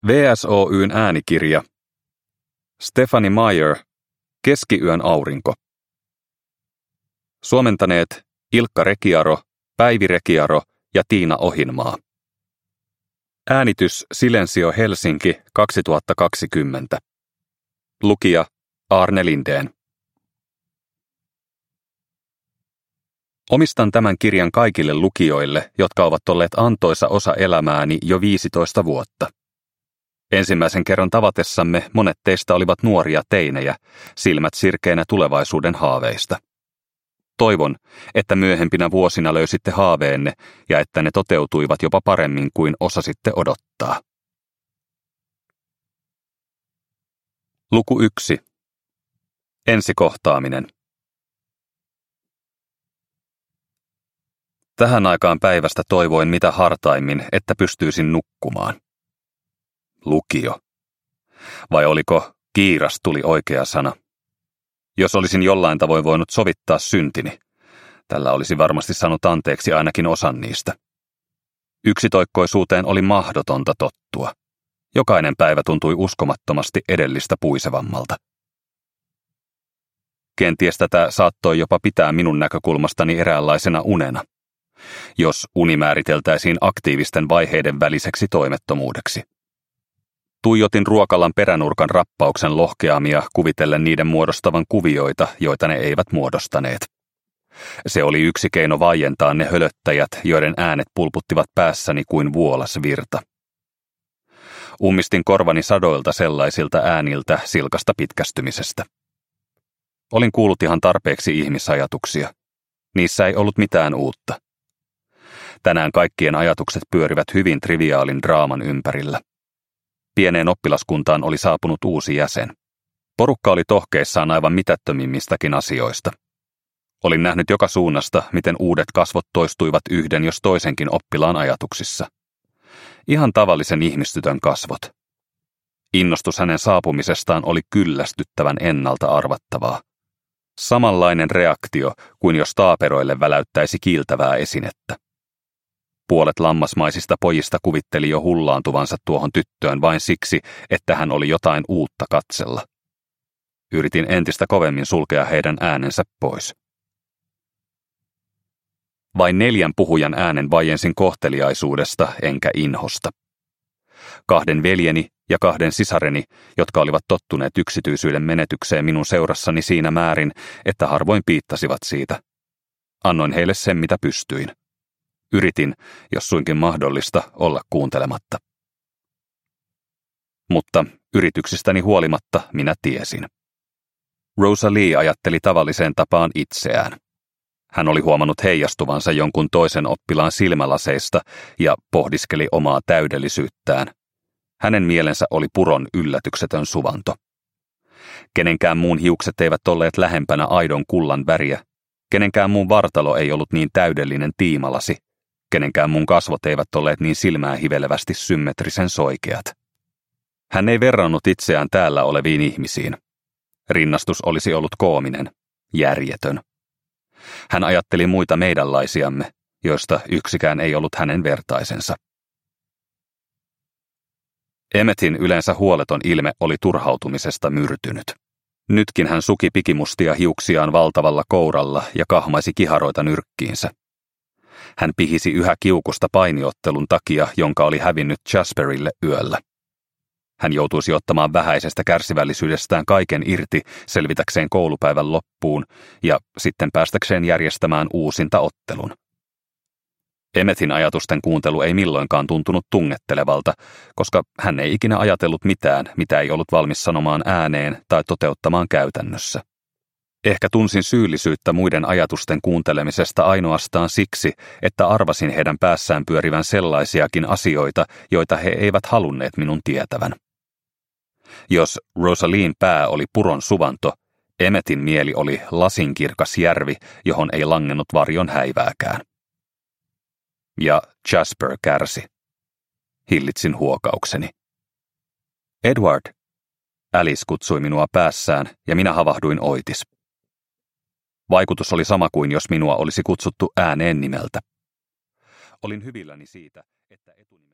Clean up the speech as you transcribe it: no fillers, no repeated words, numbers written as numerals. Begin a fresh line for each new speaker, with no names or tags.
VSOY:n äänikirja. Stephanie Meyer, Keskiyön aurinko. Suomentaneet Ilkka Rekiaro, Päivi Rekiaro ja Tiina Ohinmaa. Äänitys Silensio Helsinki 2020. Lukija Aarne Lindén. Omistan tämän kirjan kaikille lukijoille, jotka ovat olleet antoisa osa elämääni jo 15 vuotta. Ensimmäisen kerran tavatessamme monet teistä olivat nuoria teinejä, silmät sirkeänä tulevaisuuden haaveista. Toivon, että myöhempinä vuosina löysitte haaveenne ja että ne toteutuivat jopa paremmin kuin osasitte odottaa. Luku 1. Ensikohtaaminen. Tähän aikaan päivästä toivoin mitä hartaimmin, että pystyisin nukkumaan. Lukio. Vai oliko kiiras tuli oikea sana? Jos olisin jollain tavoin voinut sovittaa syntini, tällä olisi varmasti saanut anteeksi ainakin osan niistä. Yksitoikkoisuuteen oli mahdotonta tottua. Jokainen päivä tuntui uskomattomasti edellistä puisevammalta. Kenties tätä saattoi jopa pitää minun näkökulmastani eräänlaisena unena, jos uni määriteltäisiin aktiivisten vaiheiden väliseksi toimettomuudeksi. Tuijotin ruokalan peränurkan rappauksen lohkeamia kuvitellen niiden muodostavan kuvioita, joita ne eivät muodostaneet. Se oli yksi keino vaientaa ne hölöttäjät, joiden äänet pulputtivat päässäni kuin vuolas virta. Ummistin korvani sadoilta sellaisilta ääniltä silkasta pitkästymisestä. Olin kuullut ihan tarpeeksi ihmisajatuksia. Niissä ei ollut mitään uutta. Tänään kaikkien ajatukset pyörivät hyvin triviaalin draaman ympärillä. Pieneen oppilaskuntaan oli saapunut uusi jäsen. Porukka oli tohkeissaan aivan mitättömimmistäkin asioista. Olin nähnyt joka suunnasta, miten uudet kasvot toistuivat yhden jos toisenkin oppilaan ajatuksissa. Ihan tavallisen ihmistytön kasvot. Innostus hänen saapumisestaan oli kyllästyttävän ennalta arvattavaa. Samanlainen reaktio kuin jos taaperoille väläyttäisi kiiltävää esinettä. Puolet lammasmaisista pojista kuvitteli jo hullaantuvansa tuohon tyttöön vain siksi, että hän oli jotain uutta katsella. Yritin entistä kovemmin sulkea heidän äänensä pois. Vain 4 puhujan äänen vaiensin kohteliaisuudesta enkä inhosta. 2 veljeni ja 2 sisareni, jotka olivat tottuneet yksityisyyden menetykseen minun seurassani siinä määrin, että harvoin piittasivat siitä. Annoin heille sen, mitä pystyin. Yritin, jos suinkin mahdollista, olla kuuntelematta. Mutta yrityksistäni huolimatta minä tiesin. Rosalie ajatteli tavalliseen tapaan itseään. Hän oli huomannut heijastuvansa jonkun toisen oppilaan silmälaseista ja pohdiskeli omaa täydellisyyttään. Hänen mielensä oli puron yllätyksetön suvanto. Kenenkään muun hiukset eivät olleet lähempänä aidon kullan väriä. Kenenkään muun vartalo ei ollut niin täydellinen tiimalasi. Kenenkään mun kasvot eivät olleet niin silmää hivelevästi symmetrisen soikeat. Hän ei verrannut itseään täällä oleviin ihmisiin. Rinnastus olisi ollut koominen, järjetön. Hän ajatteli muita meidänlaisiamme, joista yksikään ei ollut hänen vertaisensa. Emmetin yleensä huoleton ilme oli turhautumisesta myrtynyt. Nytkin hän suki pikimustia hiuksiaan valtavalla kouralla ja kahmaisi kiharoita nyrkkiinsä. Hän pihisi yhä kiukusta painiottelun takia, jonka oli hävinnyt Jasperille yöllä. Hän joutuisi ottamaan vähäisestä kärsivällisyydestään kaiken irti selvitäkseen koulupäivän loppuun ja sitten päästäkseen järjestämään uusinta ottelun. Emmetin ajatusten kuuntelu ei milloinkaan tuntunut tungettelevalta, koska hän ei ikinä ajatellut mitään, mitä ei ollut valmis sanomaan ääneen tai toteuttamaan käytännössä. Ehkä tunsin syyllisyyttä muiden ajatusten kuuntelemisesta ainoastaan siksi, että arvasin heidän päässään pyörivän sellaisiakin asioita, joita he eivät halunneet minun tietävän. Jos Rosalien pää oli puron suvanto, Emmetin mieli oli lasinkirkas järvi, johon ei langennut varjon häivääkään. Ja Jasper kärsi. Hillitsin huokaukseni. Edward! Alice kutsui minua päässään ja minä havahduin oitis. Vaikutus oli sama kuin jos minua olisi kutsuttu ääneen nimeltä. Olin hyvilläni siitä, että etunimi